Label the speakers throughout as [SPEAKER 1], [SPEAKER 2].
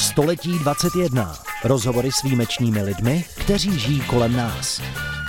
[SPEAKER 1] Století 21. Rozhovory s výjimečnými lidmi, kteří žijí kolem nás.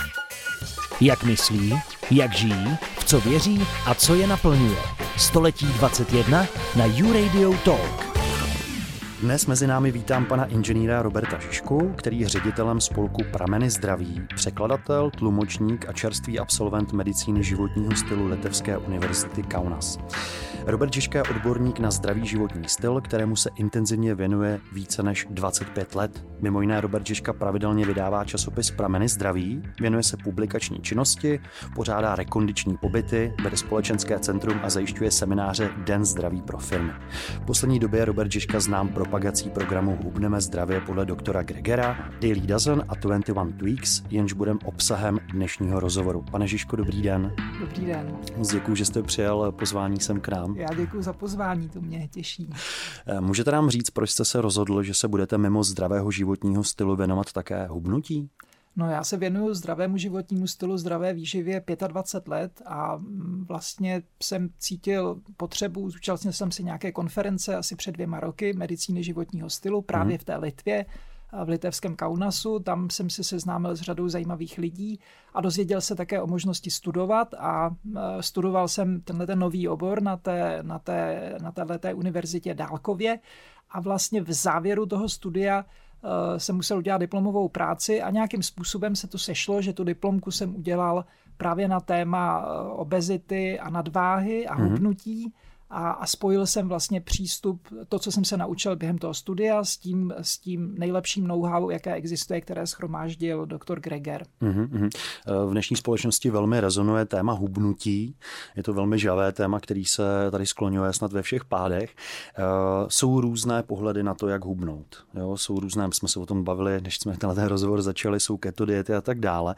[SPEAKER 1] Jak myslí, jak žijí, v co věří a co je naplňuje. Století 21 na YouRadio Talk.
[SPEAKER 2] Dnes mezi námi vítám pana inženýra Roberta Žižku, který je ředitelem spolku Prameny zdraví, překladatel, tlumočník a čerstvý absolvent medicíny životního stylu Litevské univerzity Kaunas. Robert Žižka je odborník na zdravý životní styl, kterému se intenzivně věnuje více než 25 let. Mimo jiné Robert Žižka pravidelně vydává časopis Prameny zdraví, věnuje se publikační činnosti, pořádá rekondiční pobyty, vede společenské centrum a zajišťuje semináře Den zdraví pro firmy. V poslední době Robert Žižka znám propagací programu Hubneme zdravě podle doktora Gregera, Daily Dozen a 21 Tweaks, jenž budem obsahem dnešního rozhovoru. Pane Žižko, dobrý den.
[SPEAKER 3] Dobrý den.
[SPEAKER 2] Děkuji, že jste přijal pozvání sem k nám.
[SPEAKER 3] Já děkuji za pozvání, to mě těší.
[SPEAKER 2] Můžete nám říct, proč jste se rozhodl, že se budete mimo zdravého životního stylu věnovat také hubnutí?
[SPEAKER 3] No, já se věnuju zdravému životnímu stylu, zdravé výživě 25 let a vlastně jsem cítil potřebu, zúčastnil jsem si nějaké konference asi před 2 roky medicíny životního stylu právě v té Litvě, v litevském Kaunasu. Tam jsem se seznámil s řadou zajímavých lidí a dozvěděl se také o možnosti studovat a studoval jsem tenhle nový obor na této univerzitě dálkově a vlastně v závěru toho studia jsem musel udělat diplomovou práci a nějakým způsobem se to sešlo, že tu diplomku jsem udělal právě na téma obezity a nadváhy a hubnutí a spojil jsem vlastně přístup, to, co jsem se naučil během toho studia s tím nejlepším know-how, jaké existuje, které shromáždil doktor Greger.
[SPEAKER 2] V dnešní společnosti velmi rezonuje téma hubnutí. Je to velmi žavé téma, který se tady skloňuje snad ve všech pádech. Jsou různé pohledy na to, jak hubnout. Jo? Jsou různé, jsme se o tom bavili, než jsme ten rozhovor začali, jsou keto diety a tak dále.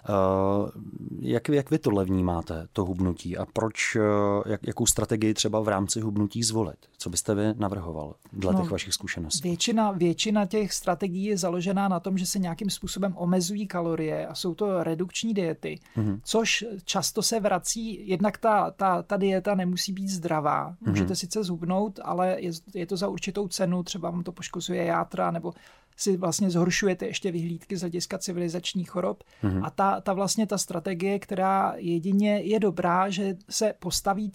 [SPEAKER 2] Jak vy tohle vnímáte, to hubnutí a proč, jakou strategii třeba v rámci hubnutí zvolit? Co byste vy navrhoval dle těch vašich zkušeností?
[SPEAKER 3] Většina těch strategií je založená na tom, že se nějakým způsobem omezují kalorie a jsou to redukční diety, což často se vrací, jednak ta dieta nemusí být zdravá. Můžete sice zhubnout, ale je to za určitou cenu, třeba vám to poškozuje játra nebo si vlastně zhoršujete ještě vyhlídky z hlediska civilizačních chorob. A ta strategie, která jedině je dobrá, že se postaví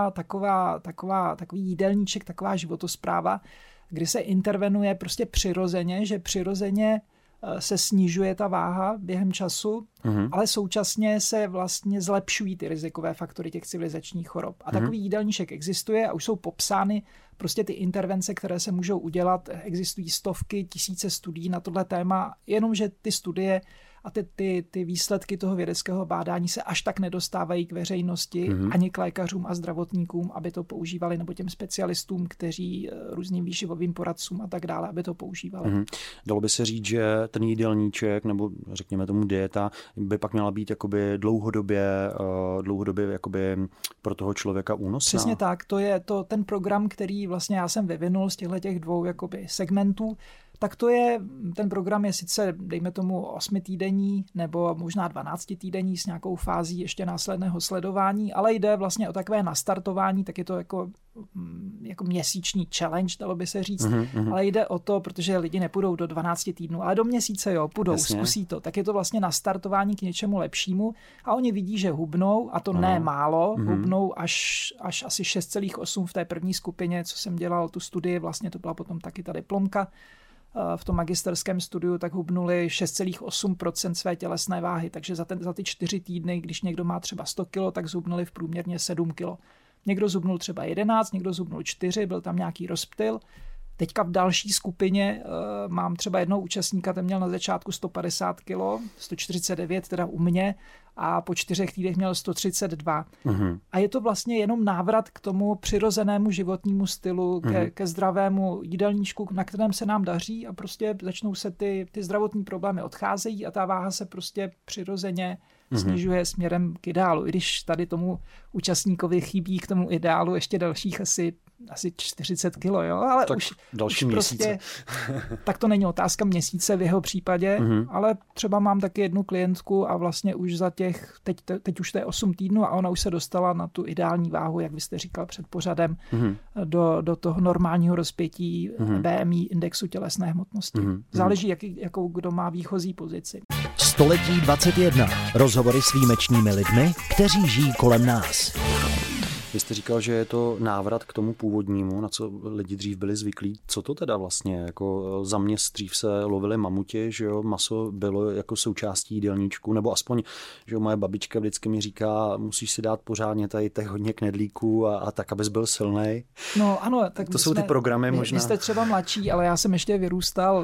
[SPEAKER 3] takový jídelníček, taková životospráva, kdy se intervenuje prostě přirozeně, že přirozeně se snižuje ta váha během času, ale současně se vlastně zlepšují ty rizikové faktory těch civilizačních chorob. A takový jídelníček existuje a už jsou popsány prostě ty intervence, které se můžou udělat. Existují stovky, tisíce studií na tohle téma, jenomže ty studie a ty výsledky toho vědeckého bádání se až tak nedostávají k veřejnosti ani k lékařům a zdravotníkům, aby to používali, nebo těm specialistům, kteří různým výživovým poradcům a tak dále, aby to používali.
[SPEAKER 2] Dalo by se říct, že ten jídelníček, nebo řekněme tomu dieta, by pak měla být jakoby dlouhodobě jakoby pro toho člověka únosná?
[SPEAKER 3] Přesně tak, to je ten program, který vlastně já jsem vyvinul z těch 2 jakoby segmentů. Tak ten program je sice, dejme tomu, 8týdenní nebo možná 12týdenní s nějakou fází ještě následného sledování, ale jde vlastně o takové nastartování, tak je to jako měsíční challenge, dalo by se říct, ale jde o to, protože lidi nepůjdou do 12 týdnů, ale do měsíce půjdou, zkusí to, tak je to vlastně nastartování k něčemu lepšímu a oni vidí, že hubnou a to ne málo, hubnou až asi 6,8 v té první skupině, co jsem dělal tu studii, vlastně to byla potom taky ta diplomka, v tom magisterském studiu, tak hubnuli 6,8% své tělesné váhy. Takže za ty 4 týdny, když někdo má třeba 100 kg, tak zhubnuli v průměrně 7 kg. Někdo zhubnul třeba 11, někdo zhubnul 4, byl tam nějaký rozptyl. Teďka v další skupině mám třeba jednoho účastníka, ten měl na začátku 150 kg, 149 teda u mě a po 4 týdnech měl 132. A je to vlastně jenom návrat k tomu přirozenému životnímu stylu, ke zdravému jídelníčku, na kterém se nám daří a prostě začnou se ty zdravotní problémy odcházejí a ta váha se prostě přirozeně snižuje směrem k ideálu. I když tady tomu účastníkovi chybí k tomu ideálu ještě dalších asi asi 40 kilo, jo, ale
[SPEAKER 2] tak
[SPEAKER 3] už
[SPEAKER 2] další měsíce.
[SPEAKER 3] Prostě, tak to není otázka měsíce v jeho případě, ale třeba mám taky jednu klientku a vlastně už za těch, teď už to je 8 týdnů a ona už se dostala na tu ideální váhu, jak vy jste říkal před pořadem, do toho normálního rozpětí BMI, indexu tělesné hmotnosti. Záleží, jakou kdo má výchozí pozici.
[SPEAKER 1] Století 21. Rozhovory s výjimečnými lidmi, kteří žijí kolem nás.
[SPEAKER 2] Vy jste říkal, že je to návrat k tomu původnímu, na co lidi dřív byli zvyklí. Co to teda vlastně? Jako za mě dřív se lovili mamuti, že jo, maso bylo jako součástí jídelníčku, nebo aspoň, že jo, moje babička vždycky mi říká, musíš si dát pořádně tady těch hodně knedlíků a tak, abys byl silnej.
[SPEAKER 3] No ano, tak
[SPEAKER 2] to jsou ty programy možná.
[SPEAKER 3] Vy jste třeba mladší, ale já jsem ještě vyrůstal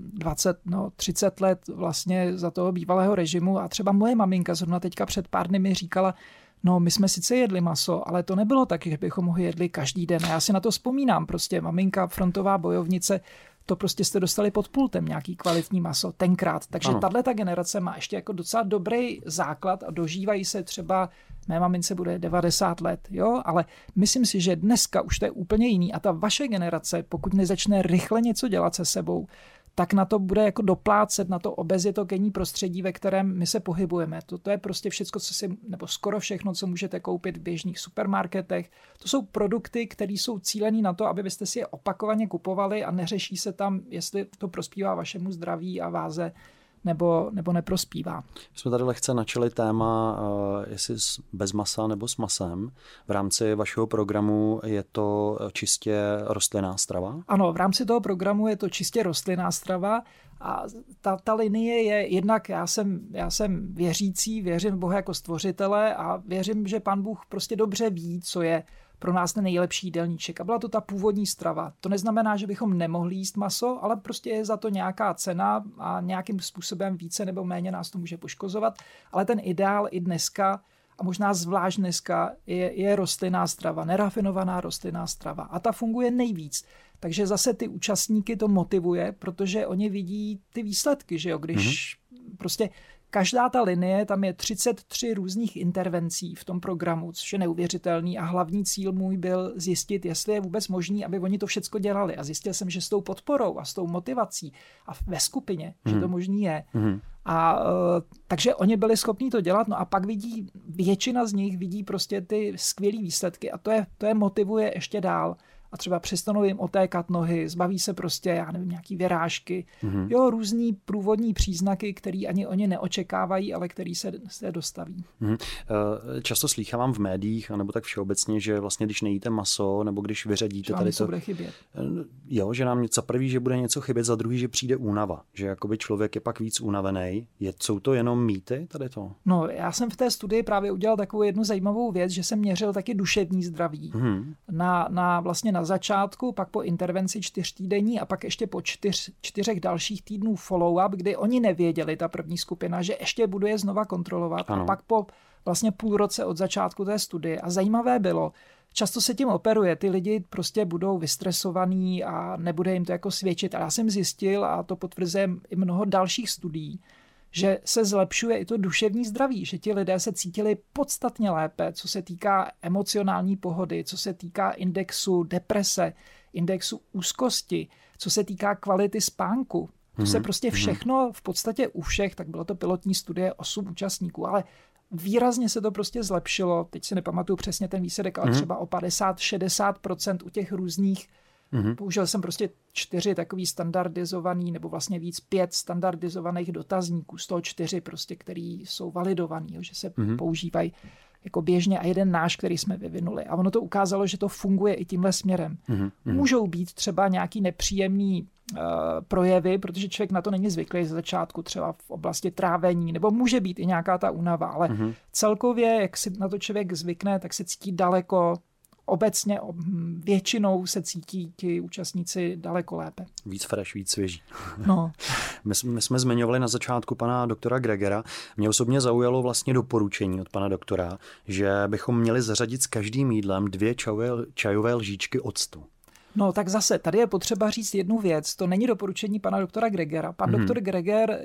[SPEAKER 3] 30 let vlastně za toho bývalého režimu a třeba moje maminka zrovna teďka před pár dny mi říkala, no, my jsme sice jedli maso, ale to nebylo tak, že bychom ho jedli každý den. A já si na to vzpomínám, prostě maminka, frontová bojovnice, to prostě jste dostali pod pultem nějaký kvalitní maso tenkrát. Takže tato generace má ještě jako docela dobrý základ a dožívají se třeba, mé mamince bude 90 let, jo, ale myslím si, že dneska už to je úplně jiný a ta vaše generace, pokud nezačne rychle něco dělat se sebou, tak na to bude jako doplácet na to obezitogenní prostředí, ve kterém my se pohybujeme. To je prostě všecko, nebo skoro všechno, co můžete koupit v běžných supermarketech. To jsou produkty, které jsou cílený na to, aby byste si je opakovaně kupovali a neřeší se tam, jestli to prospívá vašemu zdraví a váze, nebo neprospívá.
[SPEAKER 2] Jsme tady lehce načali téma, jestli bez masa nebo s masem. V rámci vašeho programu je to čistě rostlinná strava?
[SPEAKER 3] Ano, v rámci toho programu je to čistě rostlinná strava a ta linie je jednak, já jsem věřící, věřím v Boha jako stvořitele a věřím, že Pán Bůh prostě dobře ví, co je pro nás ten nejlepší jídelníček. A byla to ta původní strava. To neznamená, že bychom nemohli jíst maso, ale prostě je za to nějaká cena a nějakým způsobem více nebo méně nás to může poškozovat. Ale ten ideál i dneska, a možná zvlášť dneska, je rostlinná strava, nerafinovaná rostlinná strava. A ta funguje nejvíc. Takže zase ty účastníky to motivuje, protože oni vidí ty výsledky, že jo, když prostě každá ta linie, tam je 33 různých intervencí v tom programu, což je neuvěřitelný a hlavní cíl můj byl zjistit, jestli je vůbec možný, aby oni to všecko dělali. A zjistil jsem, že s tou podporou a s tou motivací a ve skupině, že to možný je. A takže oni byli schopní to dělat, no a pak většina z nich vidí prostě ty skvělé výsledky a to je motivuje ještě dál. A třeba přestanou jim otékat nohy, zbaví se prostě, já nevím, nějaký vyrážky. Jo, různý průvodní příznaky, který ani oni neočekávají, ale který se dostaví.
[SPEAKER 2] Často slýchávám v médiích, anebo tak všeobecně, že vlastně když nejíte maso, nebo když vyřadíte tady to...
[SPEAKER 3] bude chybět.
[SPEAKER 2] Jo, že nám za prvý, že bude něco chybět, za druhý, že přijde únava. Že jakoby člověk je pak víc unavený. Jsou to jenom mýty tady to?
[SPEAKER 3] No, já jsem v té studii právě udělal takovou jednu zajímavou věc, že jsem měřil taky duševní zdraví. Vlastně na začátku, pak po intervenci 4 týdenní a pak ještě po 4 dalších týdnů follow-up, kdy oni nevěděli, ta první skupina, že ještě budu je znova kontrolovat. Ano. A pak po vlastně půl roce od začátku té studie. A zajímavé bylo, často se tím operuje, ty lidi prostě budou vystresovaní a nebude jim to jako svědčit. Ale já jsem zjistil, a to potvrzuje i mnoho dalších studií, že se zlepšuje i to duševní zdraví, že ti lidé se cítili podstatně lépe, co se týká emocionální pohody, co se týká indexu deprese, indexu úzkosti, co se týká kvality spánku. To se prostě všechno v podstatě u všech, tak bylo to pilotní studie 8 účastníků, ale výrazně se to prostě zlepšilo, teď si nepamatuju přesně ten výsledek, ale třeba o 50-60% u těch různých. Použil jsem prostě 4 takový standardizovaný, nebo vlastně víc 5 standardizovaných dotazníků, z toho 4 prostě, který jsou validovaný, že se používají jako běžně a jeden náš, který jsme vyvinuli. A ono to ukázalo, že to funguje i tímhle směrem. Můžou být třeba nějaký nepříjemný projevy, protože člověk na to není zvyklý ze začátku, třeba v oblasti trávení, nebo může být i nějaká ta únava, ale celkově, jak si na to člověk zvykne, tak se cítí daleko. Obecně většinou se cítí ti účastníci daleko lépe.
[SPEAKER 2] Víc fresh, víc svěží.
[SPEAKER 3] No.
[SPEAKER 2] My jsme zmiňovali na začátku pana doktora Gregera. Mě osobně zaujalo vlastně doporučení od pana doktora, že bychom měli zařadit s každým jídlem 2 čajové lžičky octu.
[SPEAKER 3] No tak zase, tady je potřeba říct jednu věc. To není doporučení pana doktora Gregera. Pan doktor Greger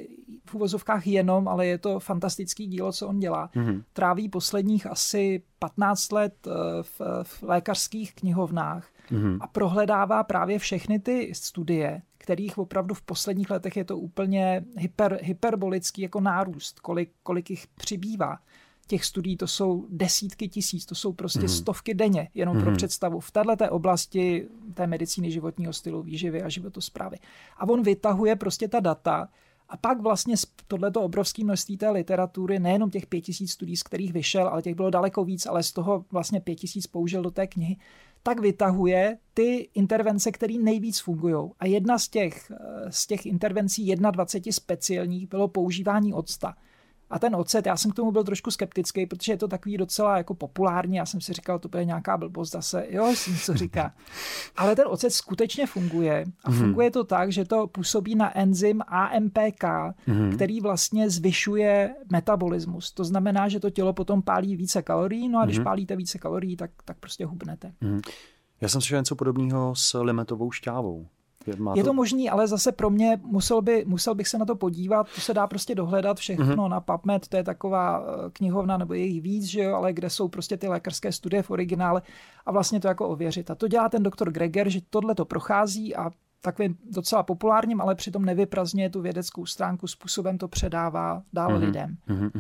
[SPEAKER 3] v uvozovkách jenom, ale je to fantastický dílo, co on dělá. Tráví posledních asi 15 let v lékařských knihovnách a prohledává právě všechny ty studie, kterých opravdu v posledních letech je to úplně hyperbolický jako nárůst, kolik jich přibývá. Těch studií to jsou desítky tisíc, to jsou prostě stovky denně, jenom pro představu. V této oblasti té medicíny životního stylu, výživy a životosprávy. A on vytahuje prostě ta data a pak vlastně tohleto obrovské množství té literatury, nejenom těch 5000 studií, z kterých vyšel, ale těch bylo daleko víc, ale z toho vlastně 5000 použil do té knihy, tak vytahuje ty intervence, které nejvíc fungují. A jedna z těch intervencí 21 speciálních bylo používání octa. A ten ocet, já jsem k tomu byl trošku skeptický, protože je to takový docela jako populární. Já jsem si říkal, to bude nějaká blbost zase. Jo, jsem co říká. Ale ten ocet skutečně funguje. A funguje to tak, že to působí na enzym AMPK, který vlastně zvyšuje metabolismus. To znamená, že to tělo potom pálí více kalorií. No a když pálíte více kalorií, tak prostě hubnete.
[SPEAKER 2] Já jsem slyšel něco podobného s limetovou šťávou.
[SPEAKER 3] Je to možný, ale zase pro mě musel bych se na to podívat, to se dá prostě dohledat všechno na PubMed, to je taková knihovna, nebo je jich víc, že jo, ale kde jsou prostě ty lékařské studie v originále a vlastně to jako ověřit. A to dělá ten doktor Greger, že tohle to prochází a takovým docela populárním, ale přitom nevyprazňuje tu vědeckou stránku, způsobem to předává dál lidem.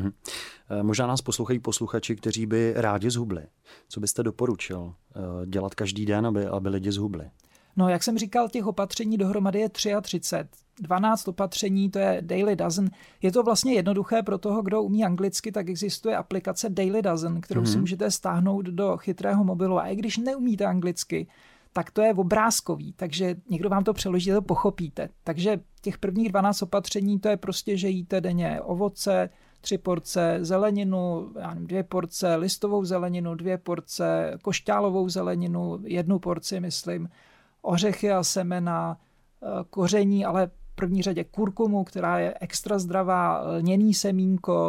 [SPEAKER 2] Možná nás poslouchají posluchači, kteří by rádi zhubli. Co byste doporučil dělat každý den, aby lidi zhubli?
[SPEAKER 3] No, jak jsem říkal, těch opatření dohromady je 33. 12 opatření, to je Daily Dozen. Je to vlastně jednoduché pro toho, kdo umí anglicky, tak existuje aplikace Daily Dozen, kterou si můžete stáhnout do chytrého mobilu. A i když neumíte anglicky, tak to je obrázkový, takže někdo vám to přeloží, to pochopíte. Takže těch prvních 12 opatření, to je prostě, že jíte denně ovoce, 3 porce zeleninu, 2 porce listovou zeleninu, 2 porce košťálovou zeleninu, 1 porci, myslím, ořechy a semena, koření, ale v první řadě kurkumu, která je extra zdravá, lněný semínko,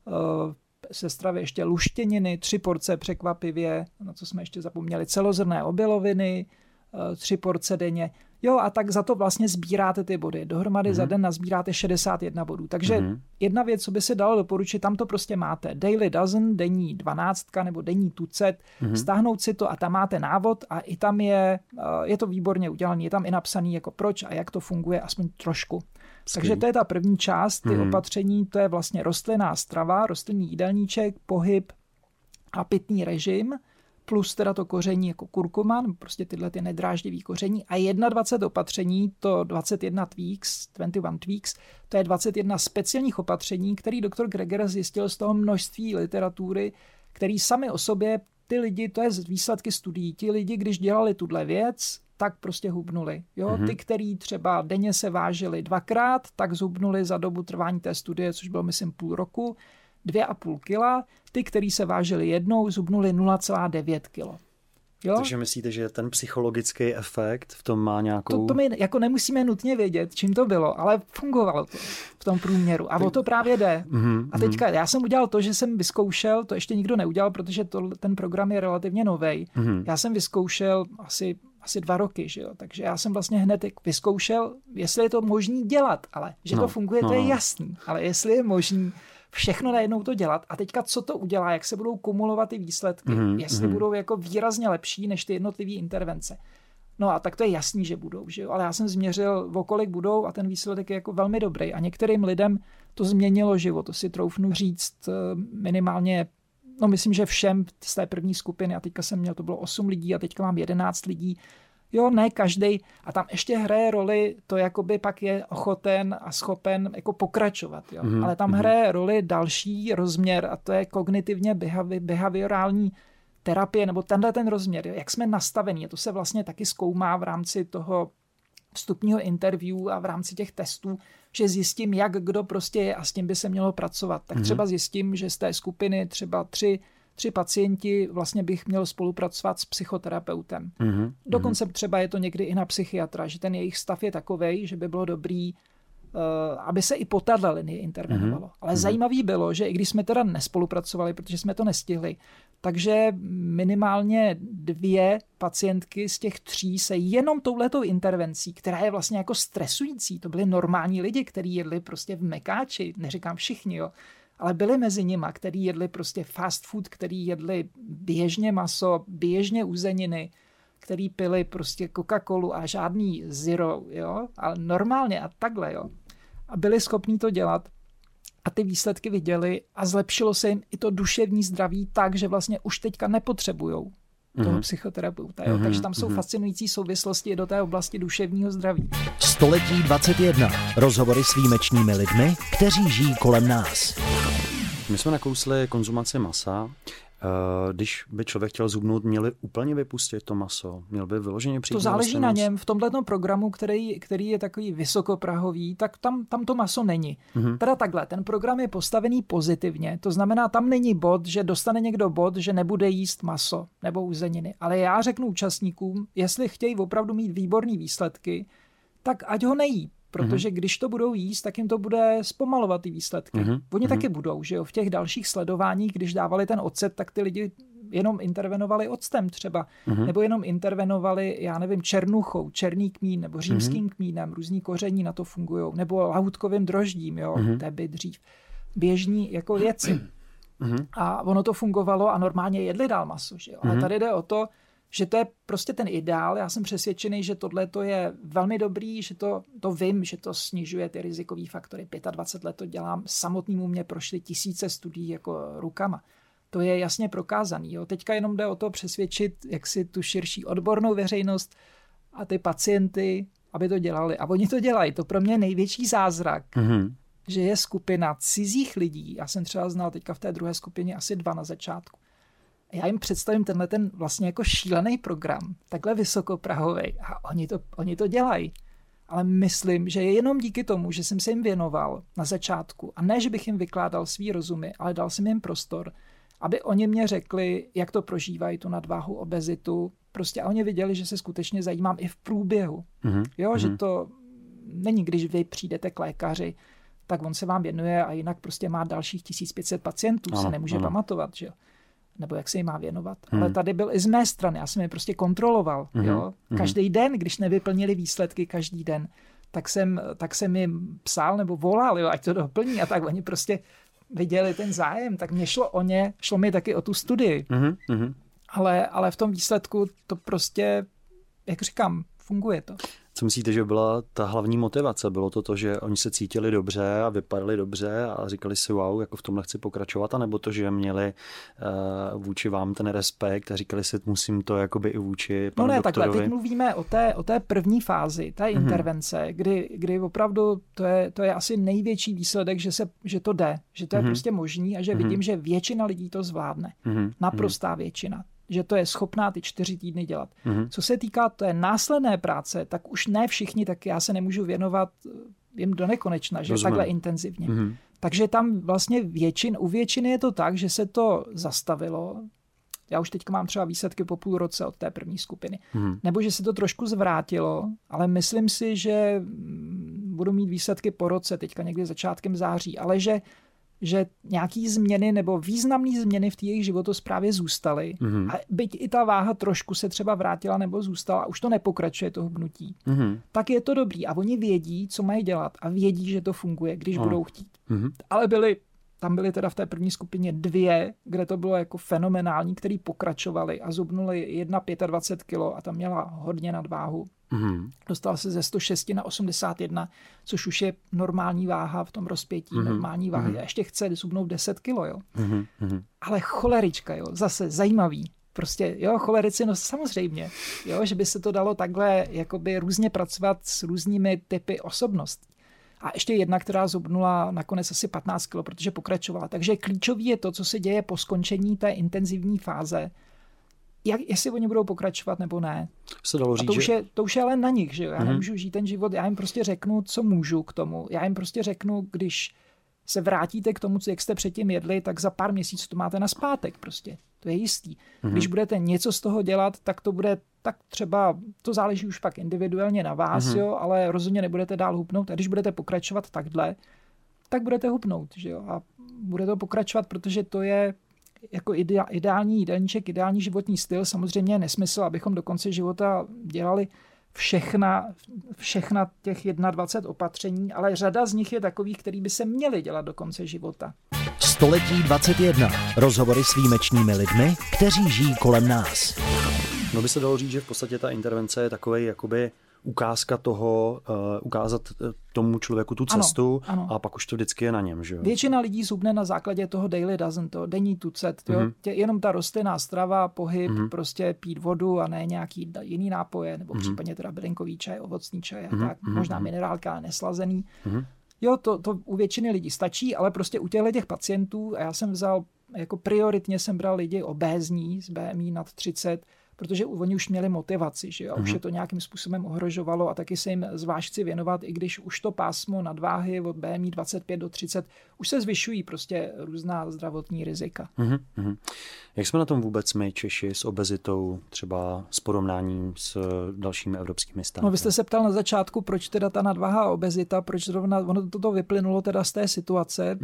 [SPEAKER 3] se stravy ještě luštěniny, 3 porce překvapivě, na co jsme ještě zapomněli, celozrnné obiloviny, 3 porce denně. Jo, a tak za to vlastně sbíráte ty body. Dohromady za den nazbíráte 61 bodů. Takže jedna věc, co by se dalo doporučit, tam to prostě máte. Daily Dozen, denní 12 nebo denní tucet, stáhnout si to a tam máte návod a i tam je to výborně udělané, je tam i napsaný jako proč a jak to funguje, aspoň trošku. Takže to je ta první část, ty opatření, to je vlastně rostlinná strava, rostlinný jídelníček, pohyb a pitný režim, plus teda to koření jako kurkuma, prostě tyhle ty nedráždivý koření a 21 opatření, to 21 tweaks, to je 21 speciálních opatření, který doktor Greger zjistil z toho množství literatury, který sami o sobě ty lidi, to je z výsledky studií, ti lidi, když dělali tuhle věc, tak prostě hubnuli. Jo? Ty, který třeba denně se vážili 2krát, tak zhubnuli za dobu trvání té studie, což bylo myslím půl roku, 2,5 kila, ty, který se vážili jednou, zhubnuli 0,9 kilo. Jo?
[SPEAKER 2] Takže myslíte, že ten psychologický efekt v tom má nějakou...
[SPEAKER 3] To my jako nemusíme nutně vědět, čím to bylo, ale fungovalo to v tom průměru. A o to právě jde. A teďka já jsem udělal to, že jsem vyzkoušel, to ještě nikdo neudělal, protože ten program je relativně novej. Já jsem vyzkoušel asi 2 roky, že jo? Takže já jsem vlastně hned vyzkoušel, jestli je to možný dělat, ale že to funguje, to je jasný. Ale jestli je možný všechno najednou to dělat a teďka co to udělá, jak se budou kumulovat ty výsledky, jestli budou jako výrazně lepší než ty jednotlivé intervence. No a tak to je jasný, že budou, že jo? Ale já jsem změřil, o kolik budou a ten výsledek je jako velmi dobrý a některým lidem to změnilo život, to si troufnu říct minimálně, no myslím, že všem z té první skupiny a teďka jsem měl, to bylo 8 lidí a teďka mám 11 lidí. Jo, ne každej. A tam ještě hraje roli, to jakoby pak je ochoten a schopen jako pokračovat. Jo. Ale tam hraje roli další rozměr a to je kognitivně behaviorální terapie, nebo tenhle ten rozměr, jak jsme nastavení. A to se vlastně taky zkoumá v rámci toho vstupního interview a v rámci těch testů, že zjistím, jak kdo prostě je a s tím by se mělo pracovat. Tak třeba zjistím, že z té skupiny třeba 3 pacienti vlastně bych měl spolupracovat s psychoterapeutem. Dokonce třeba je to někdy i na psychiatra, že ten jejich stav je takovej, že by bylo dobrý aby se i po téhle linii intervenovalo. Ale zajímavý bylo, že i když jsme teda nespolupracovali, protože jsme to nestihli, takže minimálně 2 pacientky z těch 3 se jenom touhletou intervencí, která je vlastně jako stresující, to byli normální lidi, kteří jedli prostě v mekáči, neříkám všichni, jo, ale byli mezi nima, kteří jedli prostě fast food, kteří jedli běžně maso, běžně uzeniny, který pili prostě Coca-Colu a žádný zero, jo, ale normálně a takhle, jo. A byli schopní to dělat a ty výsledky viděli a zlepšilo se jim i to duševní zdraví tak, že vlastně už teďka nepotřebujou toho psychoterapeuta, jo. Takže tam jsou fascinující souvislosti i do té oblasti duševního zdraví.
[SPEAKER 1] Století 21. Rozhovory s výjimečnými lidmi, kteří žijí kolem nás.
[SPEAKER 2] My jsme nakousli konzumaci masa. Když by člověk chtěl zhubnout, měli úplně vypustit to maso? Měl by vyloženě přijít?
[SPEAKER 3] To záleží na něm. V tomto programu, který je takový vysokoprahový, tak tam to maso není. Teda takhle, ten program je postavený pozitivně. To znamená, tam není bod, že dostane někdo bod, že nebude jíst maso nebo uzeniny. Ale já řeknu účastníkům, jestli chtějí opravdu mít výborné výsledky, tak ať ho nejí. Protože když to budou jíst, tak jim to bude zpomalovat ty výsledky. Oni taky budou, že jo. V těch dalších sledováních, když dávali ten ocet, tak ty lidi jenom intervenovali octem třeba. Nebo jenom intervenovali, já nevím, černuchou, černý kmín, nebo římským kmínem, různý koření na to fungujou. Nebo lahůdkovým droždím, jo, teby dřív. Běžní jako věci. A ono to fungovalo a normálně jedli dál maso, že jo. Ale tady jde o to, že to je prostě ten ideál. Já jsem přesvědčený, že tohle to je velmi dobrý, že to vím, že to snižuje ty rizikové faktory. 25 let to dělám, samotnému mě prošly tisíce studií jako rukama. To je jasně prokázaný. Jo. Teďka jenom jde o to přesvědčit jaksi tu širší odbornou veřejnost a ty pacienty, aby to dělali. A oni to dělají. To pro mě je největší zázrak, že je skupina cizích lidí. Já jsem třeba znal teďka v té druhé skupině asi 2 na začátku. Já jim představím ten vlastně jako šílený program, takhle vysokoprahovej a oni to dělají. Ale myslím, že je jenom díky tomu, že jsem se jim věnoval na začátku a ne, že bych jim vykládal svý rozumy, ale dal jsem jim prostor, aby oni mě řekli, jak to prožívají, tu nadváhu, obezitu. Prostě a oni viděli, že se skutečně zajímám i v průběhu. Jo, že to není, když vy přijdete k lékaři, tak on se vám věnuje a jinak prostě má dalších 1500 pacientů, se nemůže pamatovat, že jo. Nebo jak se jim má věnovat. Ale tady byl i z mé strany, já jsem je prostě kontroloval. Jo? Každý den, když nevyplnili výsledky každý den, tak jsem jim psal nebo volal, jo, ať to doplní a tak oni prostě viděli ten zájem, tak mě šlo o ně, šlo mi taky o tu studii. Ale v tom výsledku to prostě, jak říkám, funguje to.
[SPEAKER 2] Co myslíte, že byla ta hlavní motivace? Bylo to, že oni se cítili dobře a vypadali dobře a říkali si wow, jako v tomhle chci pokračovat, anebo to, že měli vůči vám ten respekt a říkali si, musím to jakoby i vůči panu doktorovi?
[SPEAKER 3] Takhle, teď mluvíme o té první fázi, té intervence, kdy opravdu to je asi největší výsledek, že to jde, že to je prostě možný a že vidím, že většina lidí to zvládne. Naprostá většina. Že to je schopná ty 4 týdny dělat. Co se týká té následné práce, tak už ne všichni, tak já se nemůžu věnovat jim do nekonečna, že takhle intenzivně. Takže tam vlastně u většiny je to tak, že se to zastavilo. Já už teďka mám třeba výsledky po půl roce od té první skupiny. Nebo že se to trošku zvrátilo, ale myslím si, že budu mít výsledky po roce, teďka někdy začátkem září, ale že nějaký změny nebo významné změny v té jejich životosprávě zůstaly. A byť i ta váha trošku se třeba vrátila nebo zůstala a už to nepokračuje to hubnutí, tak je to dobrý. A oni vědí, co mají dělat a vědí, že to funguje, když budou chtít. Ale tam byly teda v té první skupině 2, kde to bylo jako fenomenální, který pokračovali a zubnuli 25 kg a tam měla hodně nadváhu. Dostala se ze 106 na 81, což už je normální váha v tom rozpětí, normální váha. A ještě chce zubnout 10 kg, jo. Ale cholerička, jo, zase zajímavý. Prostě, jo, cholerici, no samozřejmě, jo, že by se to dalo takhle jakoby různě pracovat s různými typy osobností. A ještě jedna, která zubnula nakonec asi 15 kg, protože pokračovala. Takže klíčový je to, co se děje po skončení té intenzivní fáze. Jestli oni budou pokračovat nebo ne.
[SPEAKER 2] Se dalo říct,
[SPEAKER 3] to už je ale na nich, že jo. Já nemůžu žít ten život, já jim prostě řeknu, co můžu k tomu. Já jim prostě řeknu, když se vrátíte k tomu, jak jste předtím jedli, tak za pár měsíců to máte nazpátek prostě. To je jistý. Když budete něco z toho dělat, tak to bude tak třeba, to záleží už pak individuálně na vás, jo, ale rozhodně nebudete dál hupnout. A když budete pokračovat takhle, tak budete hupnout, že jo. A bude to pokračovat, protože to je jako ideální jídelníček, ideální životní styl. Samozřejmě je nesmysl, abychom do konce života dělali všechna těch 21 opatření, ale řada z nich je takových, který by se měly dělat do konce života.
[SPEAKER 1] Století 21. Rozhovory s výjimečnými lidmi, kteří žijí kolem nás.
[SPEAKER 2] No by se dalo říct, že v podstatě ta intervence je takovej jakoby ukázka toho, ukázat tomu člověku tu cestu, ano. A pak už to vždycky je na něm, že jo?
[SPEAKER 3] Většina lidí zhubne na základě toho daily dozen, to denní tucet, jo? Jenom ta rostlinná strava, pohyb, prostě pít vodu a ne nějaký jiný nápoje, nebo případně teda bylinkový čaj, ovocný čaj, tak, možná minerálka, ale neslazený. Jo, to u většiny lidí stačí, ale prostě u těch pacientů, a já jsem vzal, jako prioritně jsem bral lidi obézní s BMI nad 30, protože oni už měli motivaci, že jo? Už je to nějakým způsobem ohrožovalo a taky se jim zvlášť chci věnovat, i když už to pásmo nadváhy od BMI 25 do 30 už se zvyšují prostě různá zdravotní rizika.
[SPEAKER 2] Jak jsme na tom vůbec my Češi s obezitou, třeba s porovnáním s dalšími evropskými státy?
[SPEAKER 3] No, vy jste se ptal na začátku, proč teda ta nadváha a obezita, proč zrovna ono toto vyplynulo teda z té situace,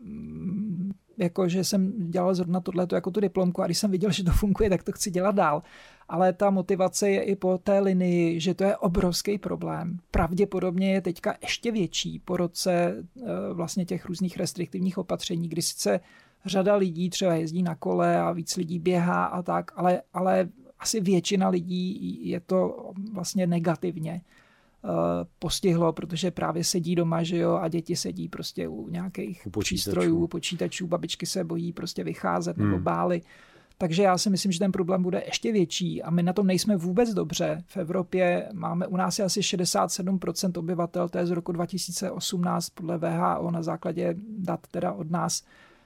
[SPEAKER 3] jako že jsem dělal zrovna tohleto jako tu diplomku a když jsem viděl, že to funguje, tak to chci dělat dál. Ale ta motivace je i po té linii, že to je obrovský problém. Pravděpodobně je teďka ještě větší po roce vlastně těch různých restriktivních opatření, kdy sice řada lidí třeba jezdí na kole a víc lidí běhá a tak, ale asi většina lidí je to vlastně negativně postihlo, protože právě sedí doma, že jo, a děti sedí prostě u nějakých přístrojů, počítačů, babičky se bojí prostě vycházet nebo bály. Takže já si myslím, že ten problém bude ještě větší a my na tom nejsme vůbec dobře. V Evropě u nás je asi 67% obyvatel, to je z roku 2018 podle WHO na základě dat teda od nás.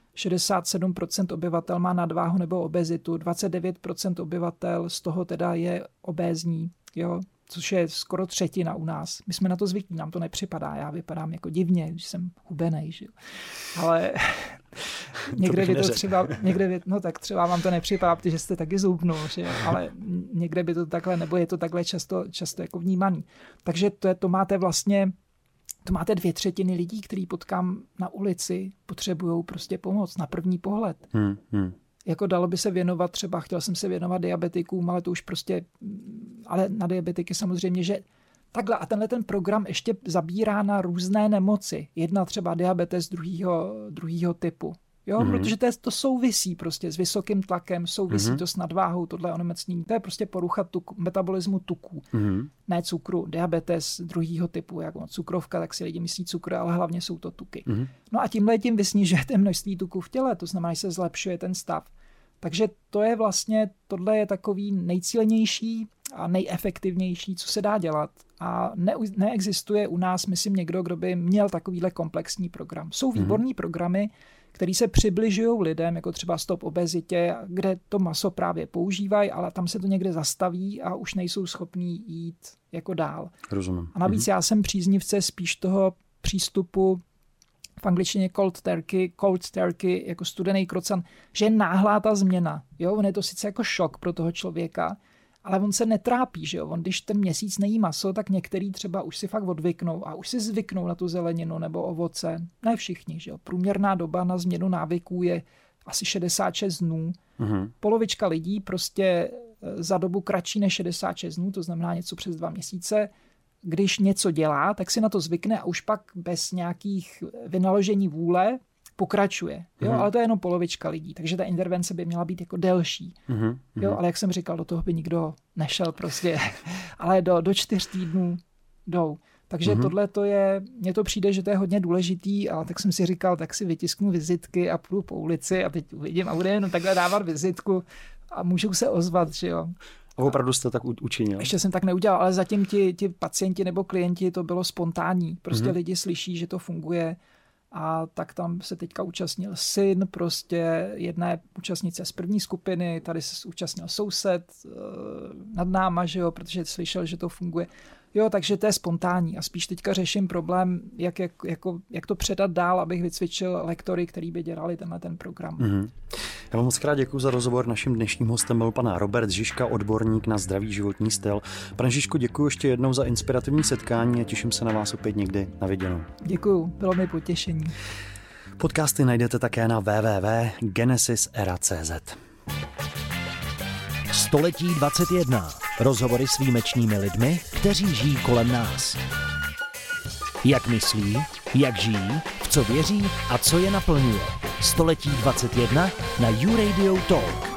[SPEAKER 3] 67% obyvatel má nadváhu nebo obezitu, 29% obyvatel z toho teda je obézní, jo, což je skoro třetina u nás. My jsme na to zvyklí, nám to nepřipadá, já vypadám jako divně, že jsem hubenej, že jo. Ale někde by to třeba, no tak třeba vám to nepřipadá, protože jste taky zhubnul, že jo, ale někde by to takhle, nebo je to takhle často jako vnímaný. Takže to máte vlastně, to máte 2/3 lidí, který potkám na ulici, potřebujou prostě pomoc na první pohled. Jako dalo by se věnovat třeba, chtěl jsem se věnovat diabetikům, ale to už prostě, ale na diabetiky samozřejmě, že takhle a tenhle ten program ještě zabírá na různé nemoci. Jedna třeba diabetes druhýho typu. Jo, protože to souvisí prostě s vysokým tlakem, souvisí to s nadváhou, tohle onemocnění. To je prostě porucha metabolismu tuků, ne cukru, diabetes druhýho typu, jako cukrovka, tak si lidi myslí cukr, ale hlavně jsou to tuky. No a tím vy snižujete množství tuků v těle, to znamená, že se zlepšuje ten stav. Takže to je vlastně, tohle je takový nejcílenější a nejefektivnější, co se dá dělat. A neexistuje u nás, myslím, někdo, kdo by měl takovýhle komplexní program. Jsou výborný programy, který se přibližují lidem, jako třeba Stop obezitě, kde to maso právě používají, ale tam se to někde zastaví a už nejsou schopní jít jako dál.
[SPEAKER 2] Rozumím.
[SPEAKER 3] A navíc já jsem příznivce spíš toho přístupu v angličtině cold turkey, jako studený krocan, že je náhlá ta změna. Jo, on je to sice jako šok pro toho člověka, ale on se netrápí, že jo. On, když ten měsíc nejí maso, tak některý třeba už si fakt odvyknou a už si zvyknou na tu zeleninu nebo ovoce. Ne všichni, že jo. Průměrná doba na změnu návyků je asi 66 dnů. Polovička lidí prostě za dobu kratší než 66 dnů, to znamená něco přes 2 měsíce, když něco dělá, tak si na to zvykne a už pak bez nějakých vynaložení vůle pokračuje. Jo? Ale to je jenom polovička lidí, takže ta intervence by měla být jako delší. Jo? Ale jak jsem říkal, do toho by nikdo nešel prostě. Ale do 4 týdnů jdou. Takže tohle to je, mně to přijde, že to je hodně důležitý, a tak jsem si říkal, tak si vytisknu vizitky a půjdu po ulici a teď uvidím a bude jenom takhle dávat vizitku a můžou se ozvat, že jo.
[SPEAKER 2] A opravdu jste tak učinil?
[SPEAKER 3] Ještě jsem tak neudělal, ale zatím ti pacienti nebo klienti, to bylo spontánní. Prostě lidi slyší, že to funguje, a tak tam se teďka účastnil syn prostě jedné účastnice z první skupiny, tady se účastnil soused nad náma, že jo, protože slyšel, že to funguje. Jo, takže to je spontánní a spíš teďka řeším problém, jak to předat dál, abych vycvičil lektory, který by dělali ten program.
[SPEAKER 2] Mm-hmm. Já vám moc krát děkuji za rozhovor. Naším dnešním hostem byl pan Robert Žižka, odborník na zdravý životní styl. Pane Žižko, děkuji ještě jednou za inspirativní setkání a těším se na vás opět někdy. Na viděnou.
[SPEAKER 3] Děkuji, bylo mi potěšení.
[SPEAKER 2] Podcasty najdete také na www.genesisera.cz.
[SPEAKER 1] Století 21. Rozhovory s výjimečnými lidmi, kteří žijí kolem nás. Jak myslí, jak žijí, v co věří a co je naplňuje. Století 21 na YouRadio Talk.